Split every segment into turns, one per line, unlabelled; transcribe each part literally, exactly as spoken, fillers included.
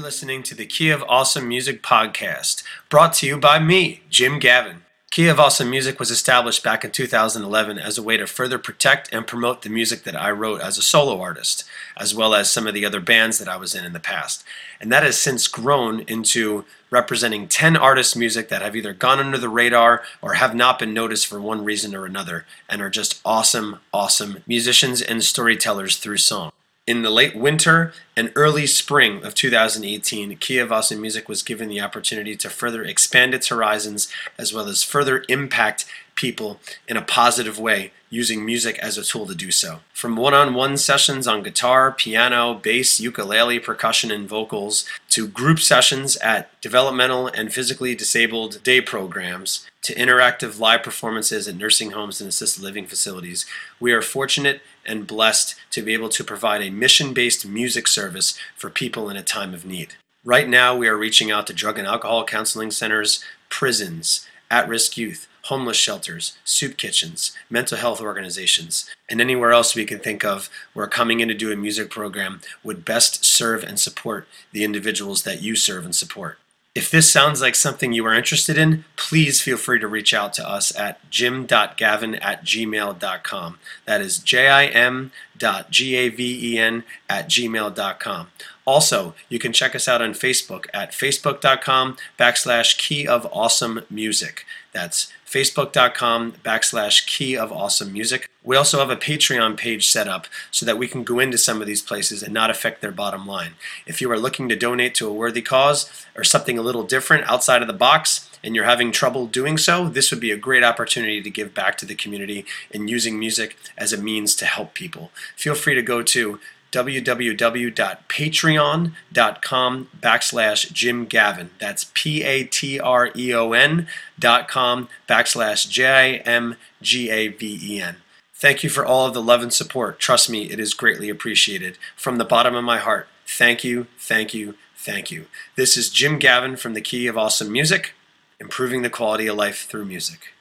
listening to the Key of Awesome Music podcast, brought to you by me, Jim Gavin. Key of Awesome Music was established back in two thousand eleven as a way to further protect and promote the music that I wrote as a solo artist, as well as some of the other bands that I was in in the past. And that has since grown into representing ten artists' music that have either gone under the radar or have not been noticed for one reason or another, and are just awesome, awesome musicians and storytellers through song. In the late winter and early spring of two thousand eighteen, Key of Awesome Music was given the opportunity to further expand its horizons as well as further impact people in a positive way using music as a tool to do so. From one-on-one sessions on guitar, piano, bass, ukulele, percussion, and vocals, to group sessions at developmental and physically disabled day programs, to interactive live performances at nursing homes and assisted living facilities, we are fortunate and blessed to be able to provide a mission-based music service for people in a time of need. Right now, we are reaching out to drug and alcohol counseling centers, prisons, at-risk youth, homeless shelters, soup kitchens, mental health organizations, and anywhere else we can think of where coming in to do a music program would best serve and support the individuals that you serve and support. If this sounds like something you are interested in, please feel free to reach out to us at jim dot gavin at gmail dot com. That is J I M dot G A V E N at gmail dot com. Also, you can check us out on Facebook at facebook dot com backslash Key of Awesome Music. That's facebook dot com backslash Key of Awesome Music. We also have a Patreon page set up so that we can go into some of these places and not affect their bottom line. If you are looking to donate to a worthy cause or something a little different outside of the box and you're having trouble doing so, this would be a great opportunity to give back to the community and using music as a means to help people. Feel free to go to w w w dot patreon dot com backslash Jim Gavin. That's P A T R E O N dot com backslash J I M G A V E N. Thank you for all of the love and support. Trust me, it is greatly appreciated. From the bottom of my heart, thank you, thank you, thank you. This is Jim Gavin from the Key of Awesome Music, improving the quality of life through music.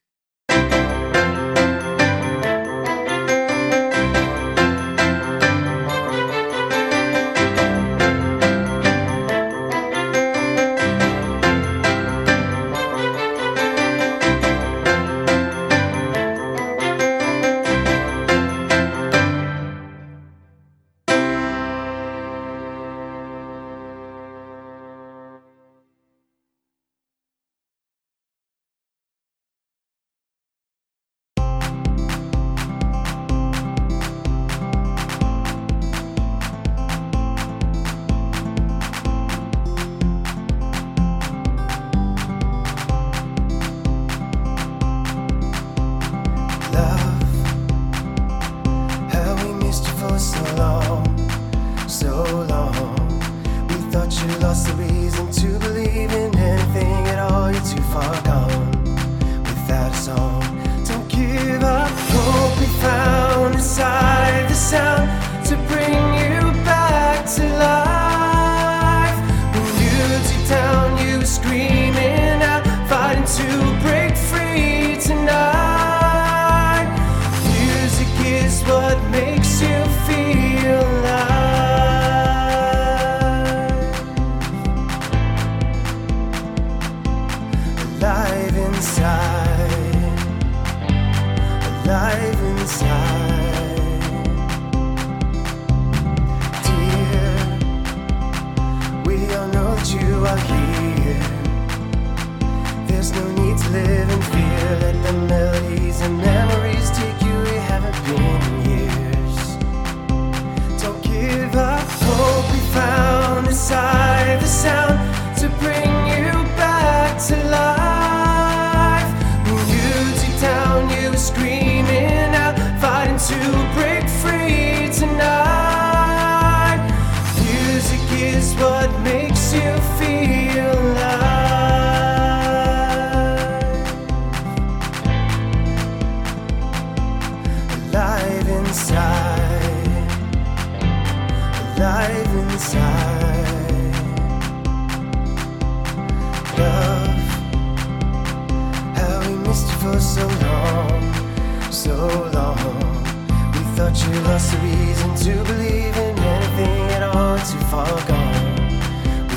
You lost the reason to believe in anything at all, too far gone without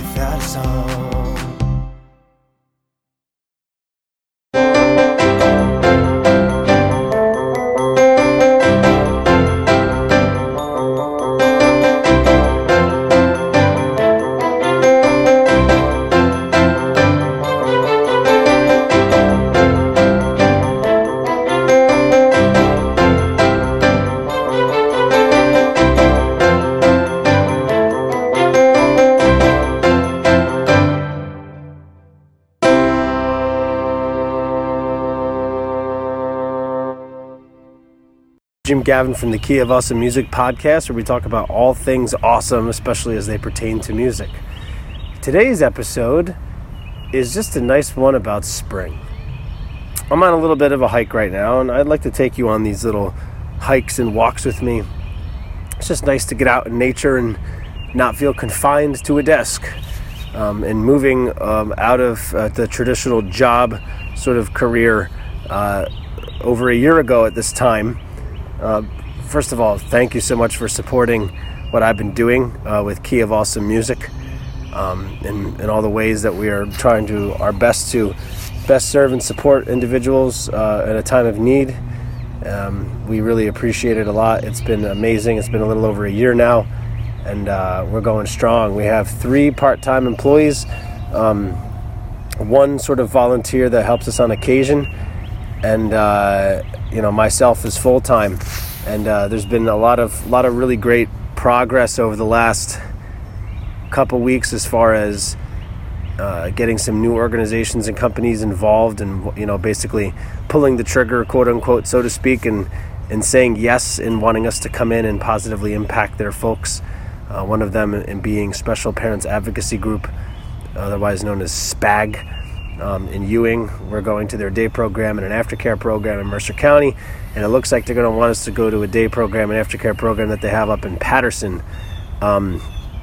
awesome. Jim Gavin from the Key of Awesome Music podcast, where we talk about all things awesome, especially as they pertain to music. Today's episode is just a nice one about spring. I'm on a little bit of a hike right now, and I'd like to take you on these little hikes and walks with me. It's just nice to get out in nature and not feel confined to a desk. Um, and moving um, out of uh, the traditional job sort of career uh, over a year ago at this time. Uh, first of all, thank you so much for supporting what I've been doing uh, with Key of Awesome Music, um, and, and all the ways that we are trying to our best to best serve and support individuals uh, at a time of need. Um, we really appreciate it a lot. It's been amazing. It's been a little over a year now, and uh, we're going strong. We have three part-time employees, um, one sort of volunteer that helps us on occasion, and uh, you know, myself is full-time. And uh, there's been a lot of lot of really great progress over the last couple weeks as far as uh, getting some new organizations and companies involved, and you know, basically pulling the trigger, quote unquote, so to speak, and and saying yes and wanting us to come in and positively impact their folks. Uh, one of them in being Special Parents Advocacy Group, otherwise known as SPAG. Um, in Ewing, we're going to their day program and an aftercare program in Mercer County, and it looks like they're going to want us to go to a day program and aftercare program that they have up in Patterson. Um,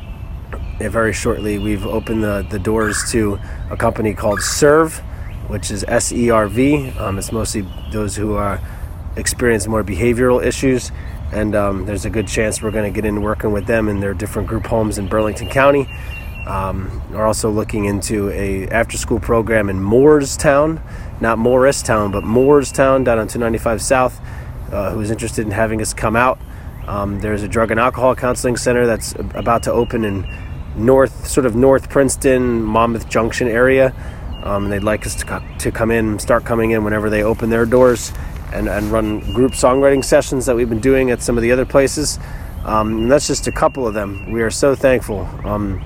very shortly, we've opened the, the doors to a company called Serve, which is S E R V. Um, it's mostly those who are experience more behavioral issues, and um, there's a good chance we're going to get into working with them in their different group homes in Burlington County. Um, we're also looking into a after-school program in Moorestown, not Morristown, but Moorestown down on two ninety-five South, uh, who is interested in having us come out. Um, there's a drug and alcohol counseling center that's about to open in north, sort of North Princeton, Monmouth Junction area. Um, and they'd like us to, co- to come in, start coming in whenever they open their doors, and, and run group songwriting sessions that we've been doing at some of the other places. Um, and that's just a couple of them. We are so thankful. Um,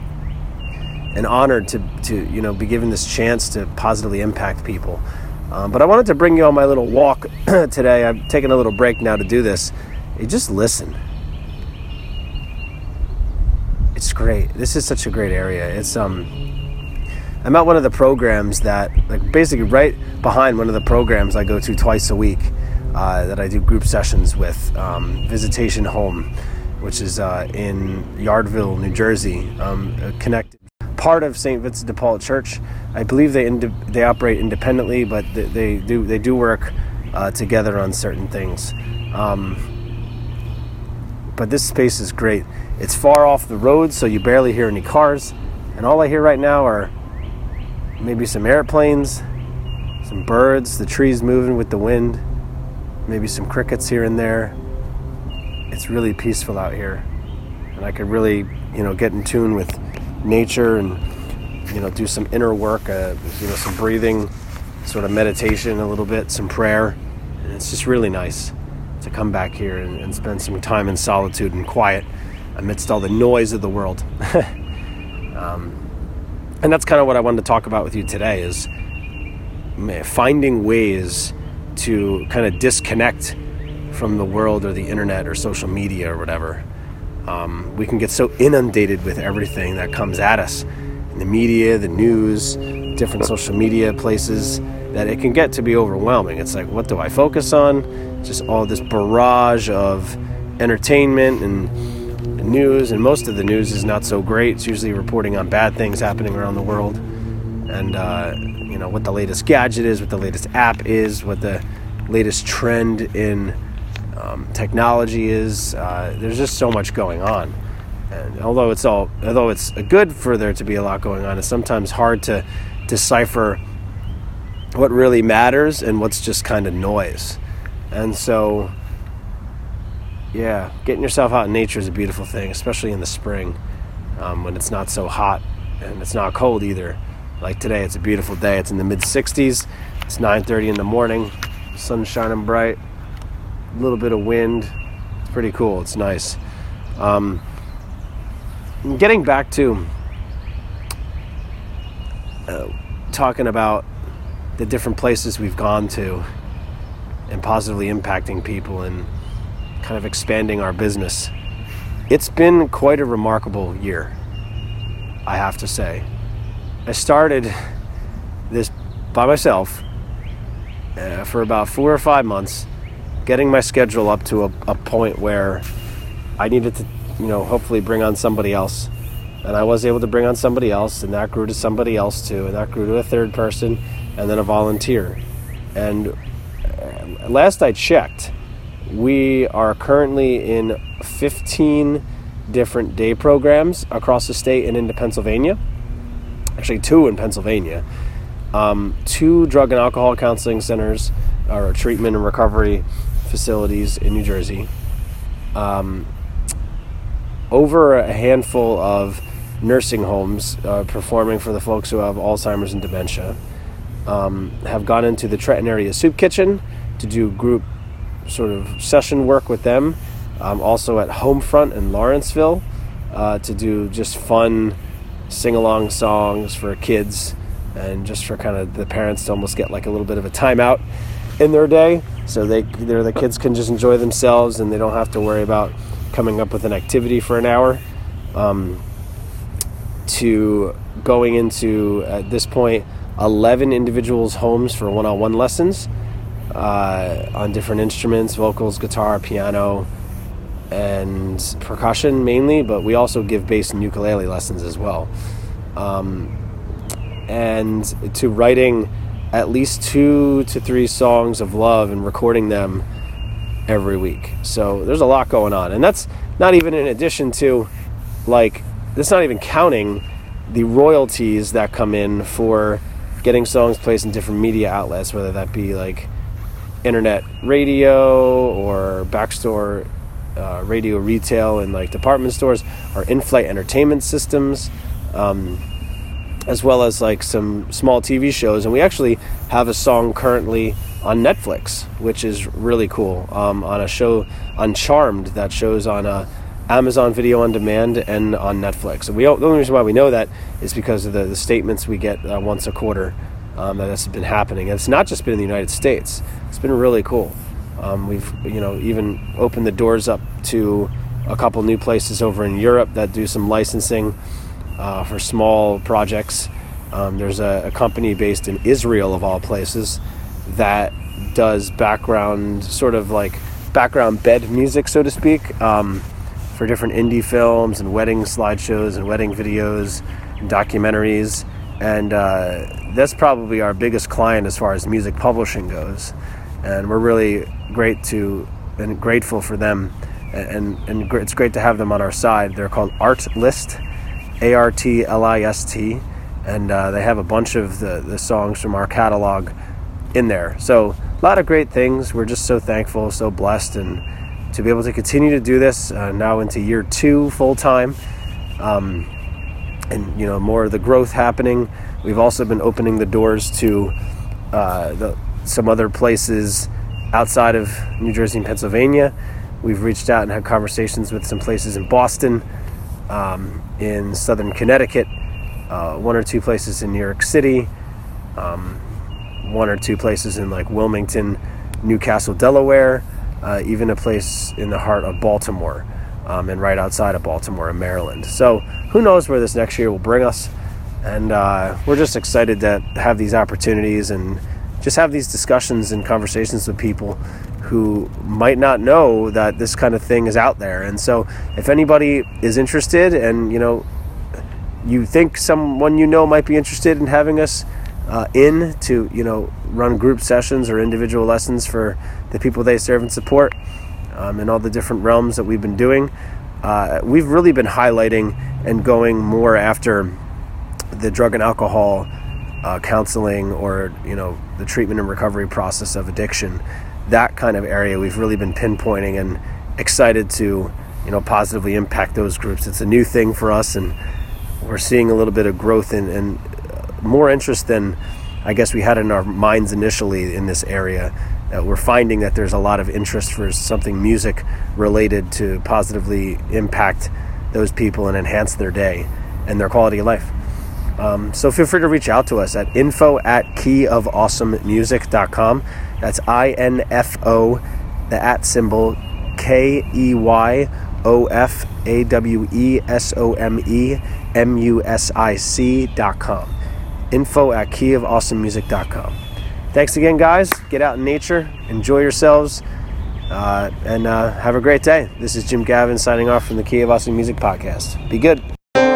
and honored to, to you know, be given this chance to positively impact people. Um, but I wanted to bring you on my little walk today. I'm taking a little break now to do this. You just listen. It's great. This is such a great area. It's um, I'm at one of the programs that, like, basically right behind one of the programs I go to twice a week, uh, that I do group sessions with, um, Visitation Home, which is uh, in Yardville, New Jersey, um, connected. Part of Saint Vincent de Paul Church. I believe they ind- they operate independently, but they, they do they do work uh, together on certain things. Um, but this space is great. It's far off the road, so you barely hear any cars, and all I hear right now are maybe some airplanes, some birds, the trees moving with the wind, maybe some crickets here and there. It's really peaceful out here, and I could really, you know, get in tune with nature and, you know, do some inner work, uh, you know, some breathing, sort of meditation a little bit, some prayer. And it's just really nice to come back here and, and spend some time in solitude and quiet amidst all the noise of the world. um, and that's kind of what I wanted to talk about with you today, is finding ways to kind of disconnect from the world or the internet or social media or whatever. Um, we can get so inundated with everything that comes at us in the media, the news, different social media places, that it can get to be overwhelming. It's like, what do I focus on? Just all this barrage of entertainment and, and news, and most of the news is not so great. It's usually reporting on bad things happening around the world, and uh, you know, what the latest gadget is, what the latest app is, what the latest trend in Um, technology is. Uh, there's just so much going on,
And although it's all, although it's good for there to be a lot going on, it's sometimes hard to decipher what really matters and what's just kind of noise. And so, yeah, getting yourself out in nature is a beautiful thing, especially in the spring, um, when it's not so hot and it's not cold either. Like today, it's a beautiful day. It's in the mid sixties. It's nine thirty in the morning. Sun's shining bright. A little bit of wind. It's pretty cool. It's nice. Um, getting back to uh, talking about the different places we've gone to and positively impacting people and kind of expanding our business. It's been quite a remarkable year, I have to say. I started this by myself uh, for about four or five months, getting my schedule up to a, a point where I needed to, you know, hopefully bring on somebody else. And I was able to bring on somebody else, and that grew to somebody else too, and that grew to a third person, and then a volunteer. And uh, last I checked, we are currently in fifteen different day programs across the state and into Pennsylvania. Actually, two in Pennsylvania. Um, two drug and alcohol counseling centers, or treatment and recovery facilities in New Jersey. Um, over a handful of nursing homes uh, performing for the folks who have Alzheimer's and dementia. Um, have gone into the Trenton area soup kitchen to do group sort of session work with them. Um, also at Homefront in Lawrenceville uh, to do just fun sing-along songs for kids and just for kind of the parents to almost get like a little bit of a timeout in their day, so they the kids can just enjoy themselves and they don't have to worry about coming up with an activity for an hour. Um, to going into, at this point, eleven individuals' homes for one-on-one lessons uh, on different instruments, vocals, guitar, piano, and percussion mainly, but we also give bass and ukulele lessons as well. Um, and to writing at least two to three songs of love and recording them every week. So there's a lot going on. And that's not even in addition to, like, that's not even counting the royalties that come in for getting songs placed in different media outlets, whether that be like internet radio or backstore uh, radio retail and like department stores, or in-flight entertainment systems, um, as well as like some small T V shows. And we actually have a song currently on Netflix, which is really cool, um, on a show on Charmed that shows on uh, Amazon Video on Demand and on Netflix. And we the only reason why we know that is because of the, the statements we get uh, once a quarter um, that has been happening. And it's not just been in the United States. It's been really cool. Um, we've you know even opened the doors up to a couple new places over in Europe that do some licensing uh, for small projects. Um, there's a, a company based in Israel, of all places, that does background, sort of like background bed music, so to speak, um, for different indie films and wedding slideshows and wedding videos and documentaries. And uh, that's probably our biggest client as far as music publishing goes. And we're really great to and grateful for them. And, and, and it's great to have them on our side. They're called Artlist, A R T L I S T. And uh, they have a bunch of the, the songs from our catalog in there. So a lot of great things. We're just so thankful, so blessed, and to be able to continue to do this uh, now into year two full time, um, and you know more of the growth happening. We've also been opening the doors to uh, the, some other places outside of New Jersey and Pennsylvania. We've reached out and had conversations with some places in Boston, um, in Southern Connecticut, uh, one or two places in New York City, um, one or two places in like Wilmington, Newcastle, Delaware, uh, even a place in the heart of Baltimore, um, and right outside of Baltimore in Maryland. So who knows where this next year will bring us. And uh, we're just excited to have these opportunities and just have these discussions and conversations with people who might not know that this kind of thing is out there. And so if anybody is interested, and you know you think someone you know might be interested in having us Uh, in to you know run group sessions or individual lessons for the people they serve and support, um, in all the different realms that we've been doing, uh, we've really been highlighting and going more after the drug and alcohol uh, counseling, or, you know, the treatment and recovery process of addiction. That kind of area we've really been pinpointing, and excited to, you know, positively impact those groups. It's a new thing for us, and we're seeing a little bit of growth and, and more interest than I guess we had in our minds initially in this area. Uh, we're finding that there's a lot of interest for something music related to positively impact those people and enhance their day and their quality of life. Um, so feel free to reach out to us at info at key of awesome music dot com. That's I N F O, the at symbol, K E Y O F A W E S O M E M U S I C dot com. Info at key of awesome music dot com. Thanks again, guys. Get out in nature, enjoy yourselves, uh, and uh, have a great day. This is Jim Gavin signing off from the Key of Awesome Music podcast. Be good.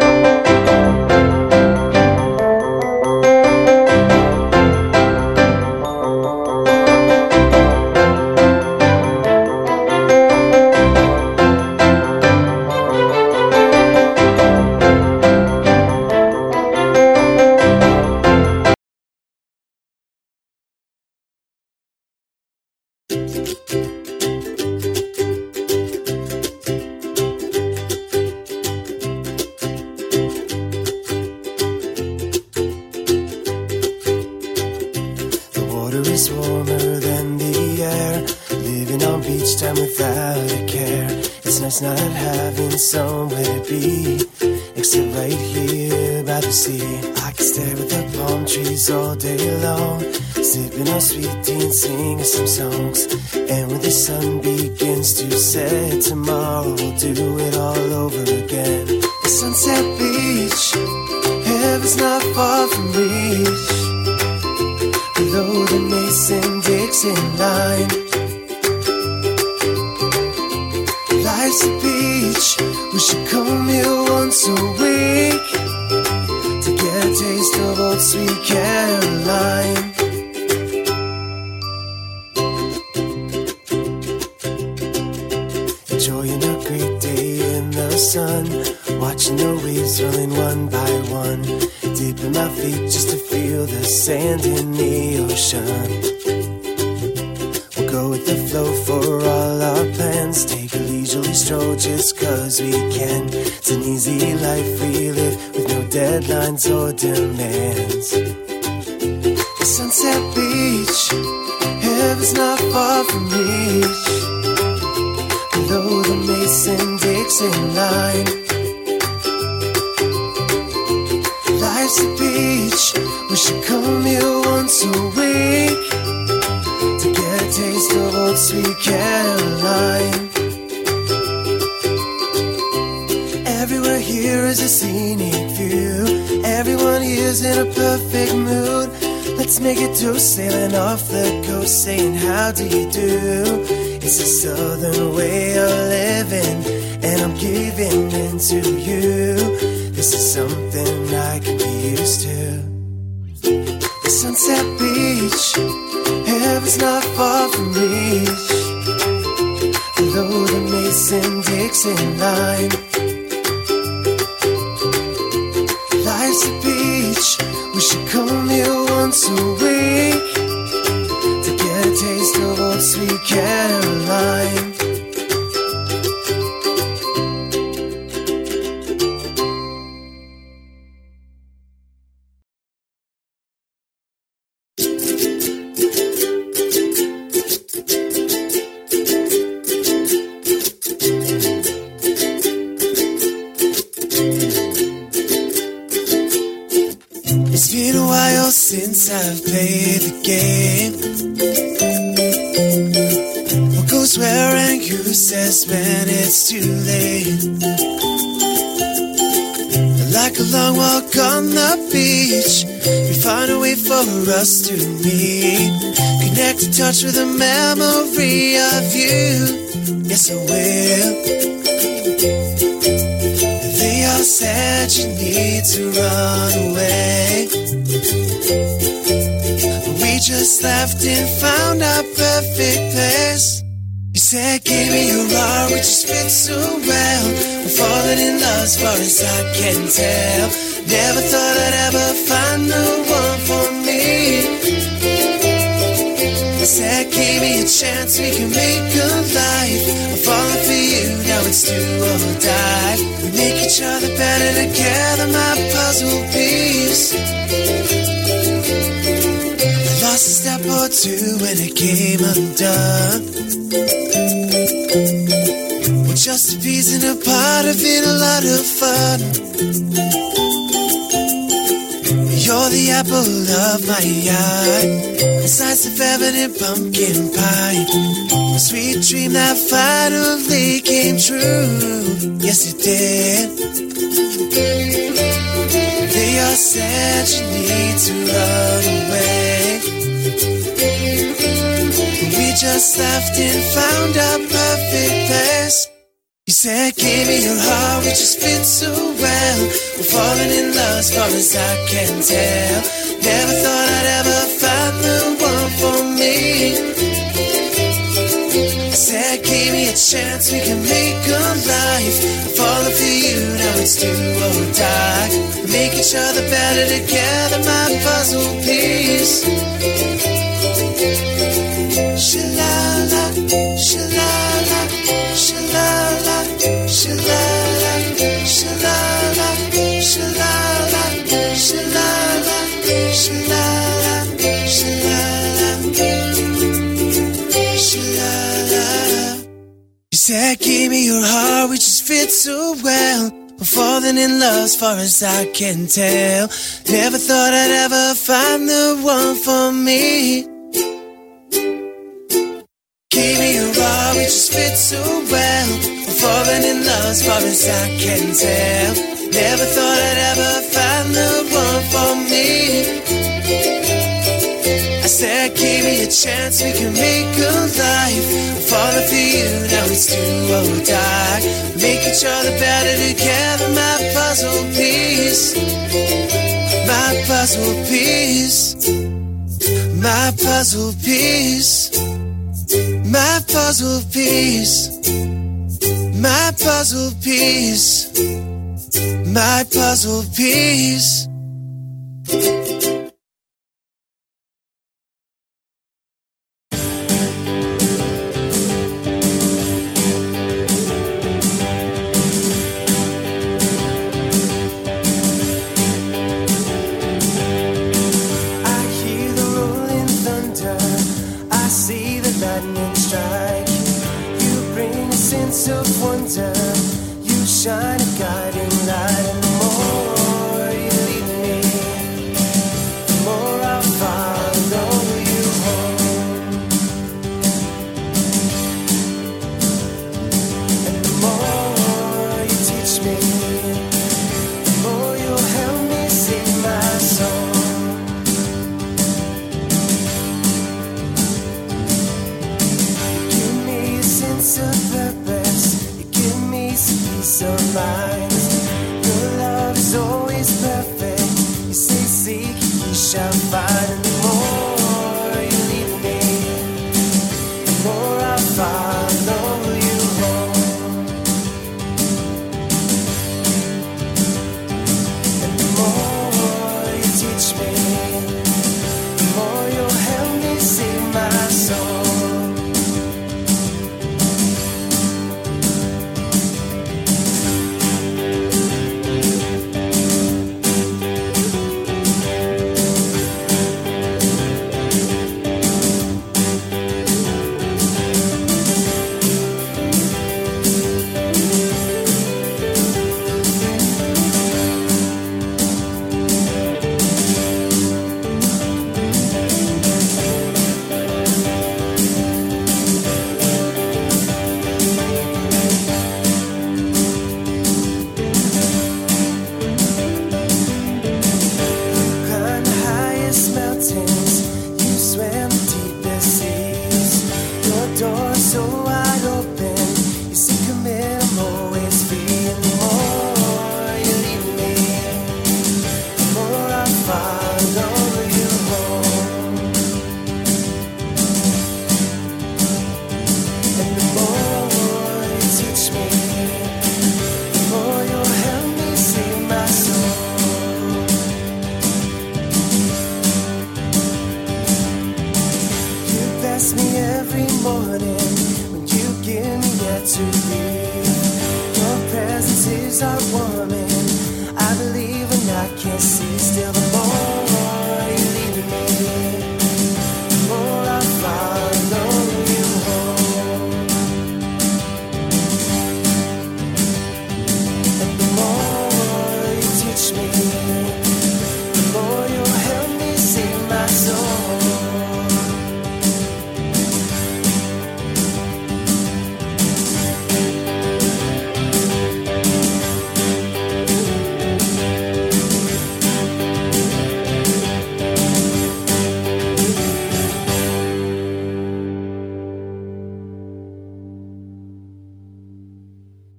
Is warmer than the air, living on beach time without a care. It's nice not having somewhere to be, except right here by the sea. I can stare at the palm trees all day long, sipping on sweet tea and singing some songs. And when the sun begins to set, tomorrow we'll do it all over again. The Sunset Beach, heaven's not far from reach, below the Mason-Dixon line. Life's a beach, we should come here once a week to get a taste of old sweet Caroline. Enjoying a great day in the sun, watching the waves rolling one by one, dipping my feet just to feel the sand in the ocean. We'll go with the flow for all our plans, take a leisurely stroll just cause we can. It's an easy life we live with no deadlines or demands. The Sunset Beach, heaven's not far from reach, below the Mason-Dixon line. Life's a beach, we should come here once a week to get a taste of old sweet Caroline. Everywhere here is a scenic view, everyone here's in a perfect mood. Let's make it to sailing off the coast, saying how do you do. It's a southern way of living, and I'm giving in to you. This is something I can be used to. The Sunset Beach, heaven's not far from reach, below the Mason-Dixon line. Life's a beach, we should come here once a week to get a taste of old sweet Caroline. It's been a while since I've played the game. What goes where and who says when it's too late? Like a long walk on the beach, we find a way for us to meet, connect in touch with a memory of you. Yes, I will. They all said you need to run away, we just left and found our perfect place. You said, give me your heart, which just fits so well. We're falling in love as far as I can tell. Never thought I'd ever find the one for me. I said, give me a chance, we can make a life. I'm falling for you, now it's do or die. We make each other better together, my puzzle piece. I lost a step or two when it came undone. Well, just a piece and a part of it, a lot of fun. You're the apple of my eye, a slice of heaven and pumpkin pie. A sweet dream that finally came true. Yes, it did. They all said you need to run away, but we just left and found our perfect place. You said, give me your heart, which just fits so well. We're falling in love as far as I can tell. Never thought I'd ever find the one for me. I said, give me a chance, we can make a life. I'm falling for you, now it's do or die. We make each other better together, my puzzle piece. Shalala, shalala, shalala, shalala, shalala, shalala, shalala, shalala, shalala. You said, give me your heart, which just fits so well. We're falling in love as far as I can tell. Never thought I'd ever find the one for me. Give me your heart, which just fits so well. We're falling in love as far as I can tell. Never thought I'd ever find the one for me. I said, give me a chance, we can make a life. I'm falling for you, now it's do or die. Make each other better together, my puzzle piece. My puzzle piece. My puzzle piece. My puzzle piece. My puzzle piece. My puzzle piece. Of wonder, you shine a guiding light, and the more you lead me, the more I follow you home. And the more you teach me, the more you'll help me sing my song. You give me a sense of purpose, peace of mind. Your love is always perfect. You say seek, you shall find. And the more you lead me, the more I follow you home. And the more you teach me, the more you'll help me sing my song. bless me every morning when you give me yet to leave. Your presence is heartwarming.